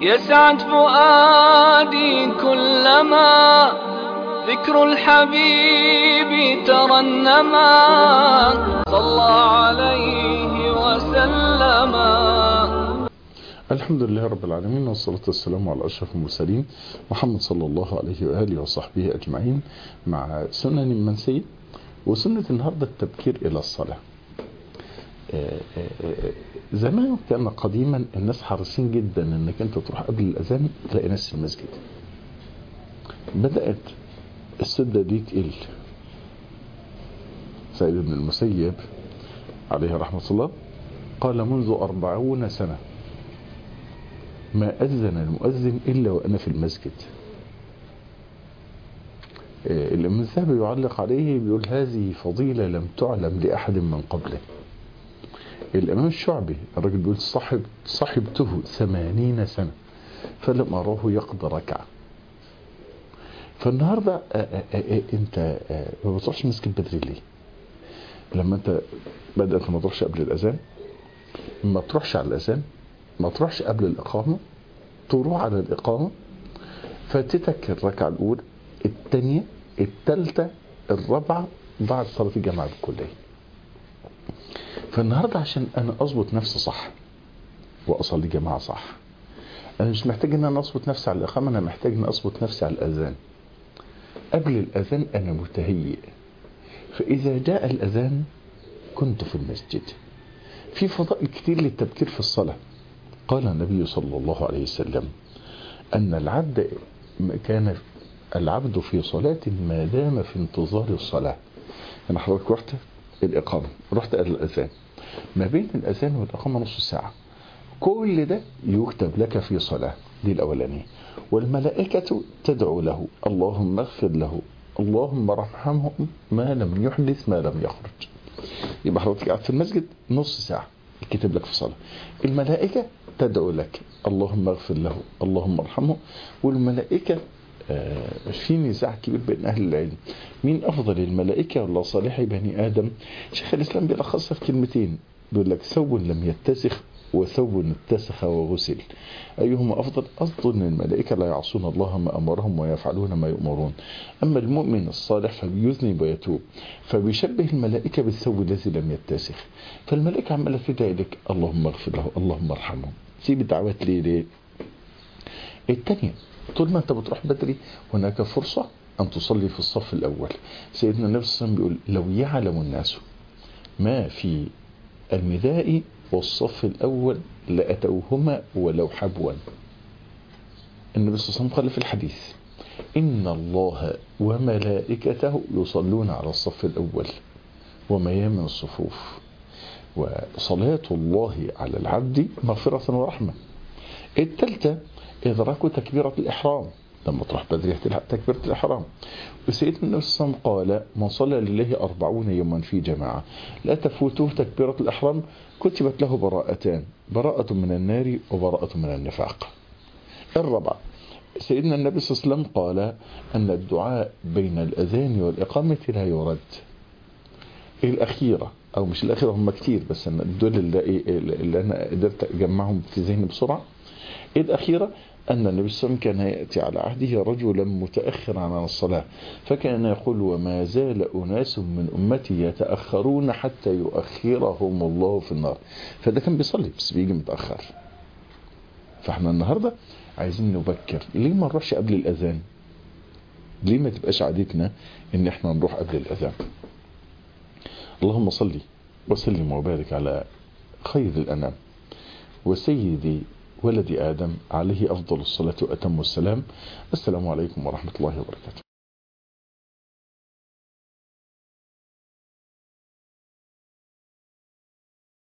يسعد فؤادي كلما ذكر الحبيب ترنما صلى عليه وسلما. الحمد لله رب العالمين، والصلاة والسلام على أشرف المرسلين محمد صلى الله عليه وآله وصحبه أجمعين، مع سنن منسية وسنة النهاردة التبكير إلى الصلاة. زمان كان قديما الناس حريصين جدا انك انت تروح قبل الأذان تلاقي ناس في المسجد. بدأت السدة دي تقل. سيد ابن المسيب عليه رحمة الله قال: منذ 40 سنة ما أذن المؤذن إلا وأنا في المسجد. الإمام الذهبي يعلق عليه بيقول: هذه فضيلة لم تعلم لأحد من قبله. الإمام الشعبي الراجل بيقول: صحبته 80 سنة فلم أراه يقضي ركعة. فالنهاردة انت ما بتروحش مسجد بدري ليه؟ لما انت بدأت ما تروحش قبل الأذان، ما تروحش على الأذان، ما تروحش قبل الإقامة، تروح على الإقامة، فاتتك الركعة الأولى، الثانية، الثالثة، الرابعة بعد صلاة الجماعة بالكلية. فالنهاردة عشان أنا أضبط نفسي صح وأصلي جماعة صح، أنا مش محتاج أن أنا أضبط نفسي على الإقامة، أنا محتاج أن أضبط نفسي على الأذان. قبل الأذان أنا متهيئ، فإذا جاء الأذان كنت في المسجد. في فضائل كتير للتبكير في الصلاة. قال النبي صلى الله عليه وسلم أن كان العبد في صلاة ما دام في انتظار الصلاة. أنا حضرتك رحت الإقامة، رحت قبل الأذان، ما بين الأذان والإقامة نص ساعة، كل ده يكتب لك في صلاة. دي الأولانية. والملائكة تدعو له: اللهم اغفر له، اللهم ارحمه ما لم يحدث ما لم يخرج. يبقى حضرتك قاعد في المسجد نص ساعة يكتب لك في صلاة. الملائكة تدعو لك: اللهم اغفر له، اللهم ارحمه. والملائكة في نزاع كبير بين أهل العلم، مين أفضل، الملائكة ولا صالح بني آدم؟ شيخ الإسلام بيلخصها في كلمتين، بيقول لك: ثوب لم يتسخ وثوب اتسخ وغسل، أيهما أفضل؟ أظن الملائكة لا يعصون الله ما أمرهم ويفعلون ما يؤمرون، أما المؤمن الصالح فبيذنب ويتوب، فبيشبه الملائكة بالثوب الذي لم يتسخ. فالملائكة عمالة تدعي لك: اللهم اغفر له، اللهم ارحمه. سيب الدعوات ليه؟ الثانية، طول ما انت بتروح بدري هناك فرصة أن تصلي في الصف الأول. سيدنا النبي صلى الله عليه وسلم بيقول: لو يعلم الناس ما في النداء والصف الأول لأتوهما ولو حبوا. النبي صلى الله عليه وسلم قال في الحديث: إن الله وملائكته يصلون على الصف الأول وميامن الصفوف، وصلاة الله على العبد مغفرة ورحمة. الثالثة، إدراك تكبيرة الإحرام، لما تروح بدري تلحق تكبيرة الإحرام. وسيدنا النبي صلى الله عليه وسلم قال: من صلى لله 40 يوما في جماعة لا تفوته تكبيرة الإحرام كتبت له براءتان: براءة من النار وبراءة من النفاق. الرابعة، سيدنا النبي صلى الله عليه وسلم قال أن الدعاء بين الأذان والإقامة لا يرد. الأخيرة، أو مش الأخيرة، هم كتير بس دول اللي أنا قدرت أجمعهم في ذهني بسرعة. الأخيرة أن النبي صلى الله عليه وسلم كان يأتي على عهده رجلا متأخرا عن الصلاة، فكان يقول: وما زال أناس من أمتي يتأخرون حتى يؤخرهم الله في النار. فده كان بيصلي بس بيجي متأخر. فاحنا النهاردة عايزين نبكر. ليه ما نروحش قبل الأذان؟ ليه ما تبقاش عادتنا ان احنا نروح قبل الأذان؟ اللهم صلي وسلم وبارك على خير الأنام وسيدي ولد آدم عليه أفضل الصلاة وأتم السلام. السلام عليكم ورحمة الله وبركاته.